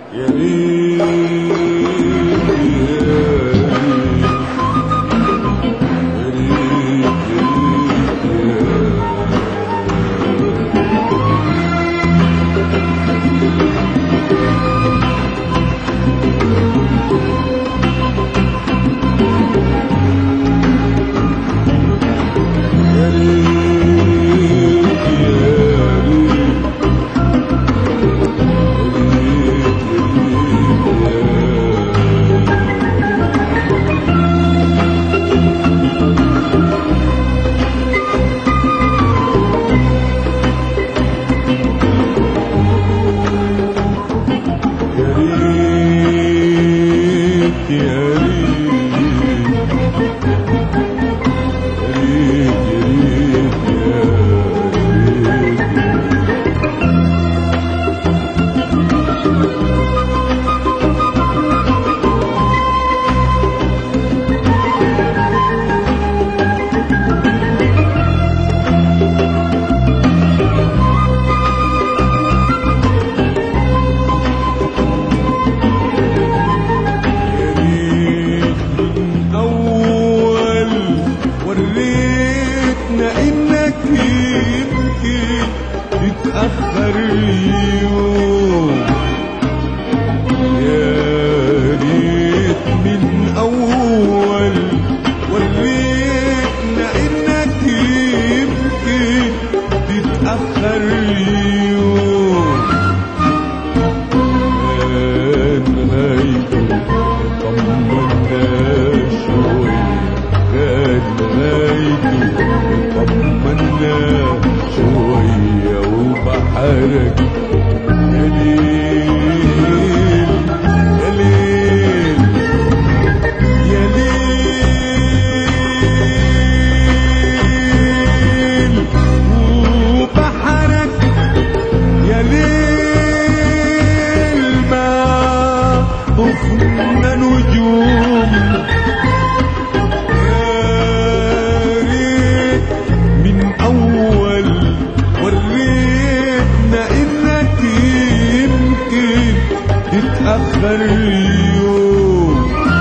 يا ريت تتأخر اليوم. يا ريت من أول وريتنا إنك يمكن تتأخر اليوم. كان غايته طمنا شوية، كان غايته طمنا شوية وبحرك يا ليل يا ليل يا ليل وبحرك يا ليل ما طفنا نجوم. يا ريت من أول وريتنا إنك يمكن تتأخر اليوم.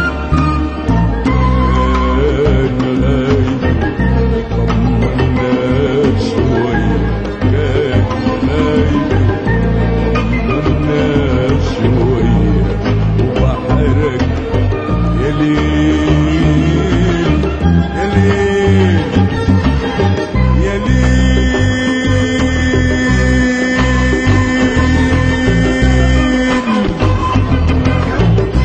كان غايته طمنا شوية، كان غايته طمنا شوية وبحرك يا ليل يا ليل يا ليل.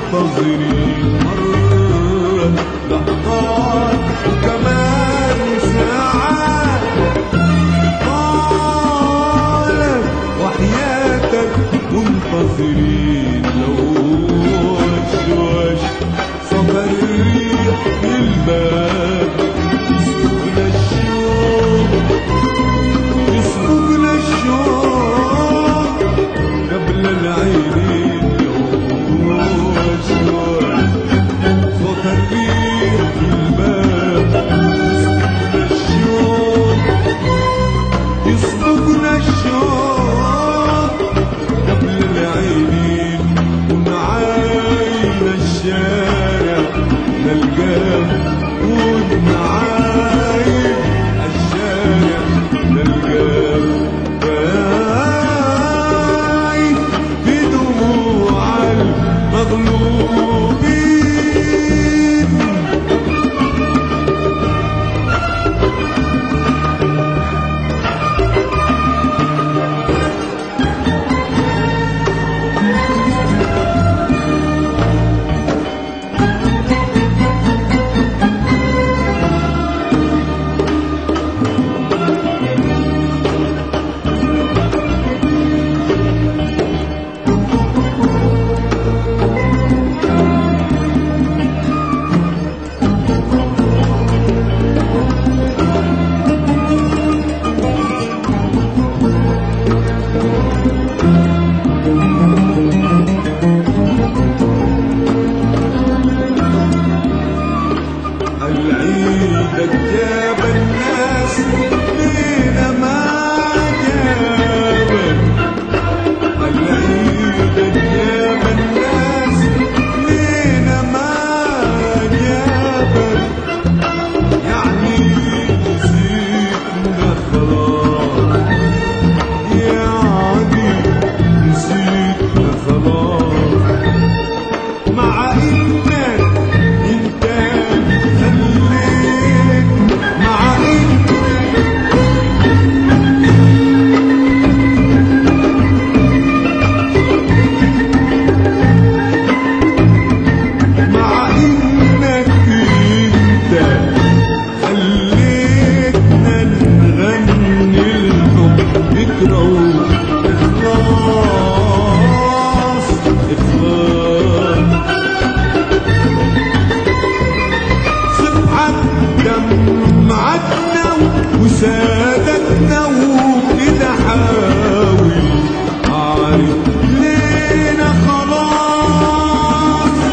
منتظرين مرة لحظات وكمان ساعات طالت وحياتك منتظرين لو وشوش صدر الريح للباب يسبقنا الشوق يسبقنا الشوق قبل العينين لو وشوش صوت الريح للباب يسبقنا الشوق يسبقنا الشوق قبل العينين ونعاين الشارع نلقاه ونعاين الشارع نلقاه باين في دموع المغلوبين العيد جاب الناس لينا ما جابك العيد جاب الناس لينا ما جابك يعني نسيتنا خلاص يعني نسيتنا خلاص مع انك انت خليك مع انك مع انك انت خليتنا نغني الحب ذكرى اخلاص اخلاص صبحك دمعتنا وسادتنا وكده حاول عارف لينا خلاص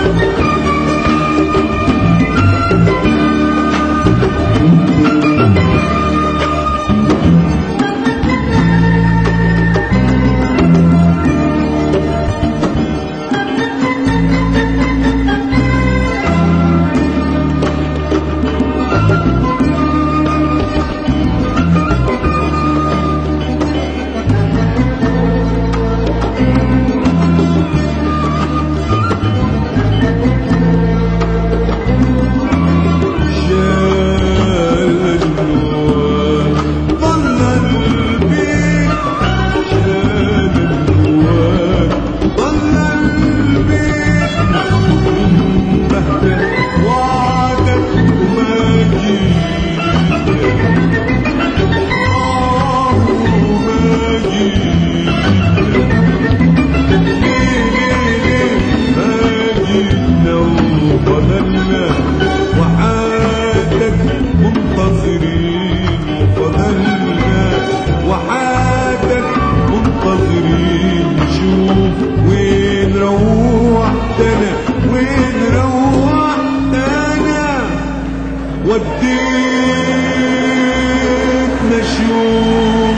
وديتنا شوف